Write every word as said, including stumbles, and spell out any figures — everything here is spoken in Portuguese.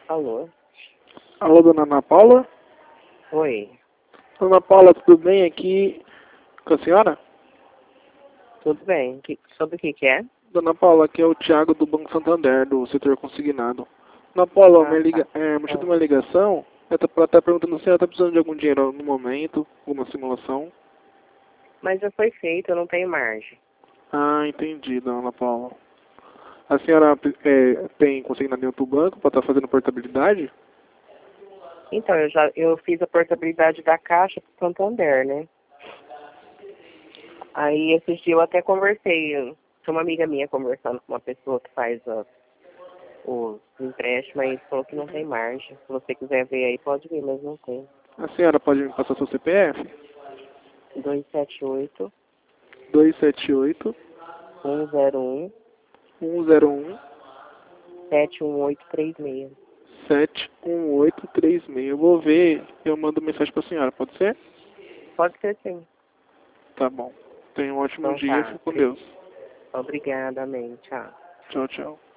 Alô? Alô, dona Ana Paula? Oi, Dona Paula, tudo bem aqui com a senhora? tudo bem? Que, sobre o que que é? Dona Paula, aqui é o Thiago do Banco Santander, do setor consignado. Dona Paula, Ah, minha liga... tá. é, motivo de Ah. uma ligação, ela está tá perguntando se ela está precisando de algum dinheiro no momento, alguma simulação. Mas já foi feito, eu não tenho margem. Ah, entendi, dona Paula. A senhora é, tem consignado em outro banco para estar fazendo portabilidade? Então, eu já eu fiz a portabilidade da Caixa pro Santander, né? Aí, esses dias eu até conversei, eu- tinha uma amiga minha conversando com uma pessoa que faz a, os empréstimos, aí falou que não tem margem. Se você quiser ver aí, pode ver, mas não tem. A senhora pode me passar seu C P F? dois sete oito, dois sete oito, um zero um, um zero um, sete um oito três seis. sete um oito três seis. Eu vou ver e eu mando mensagem para a senhora, pode ser? Pode ser sim. Tá bom. Tenha um ótimo Então dia. tá. Fique com Deus. Obrigada, amém. Tchau. Tchau, tchau.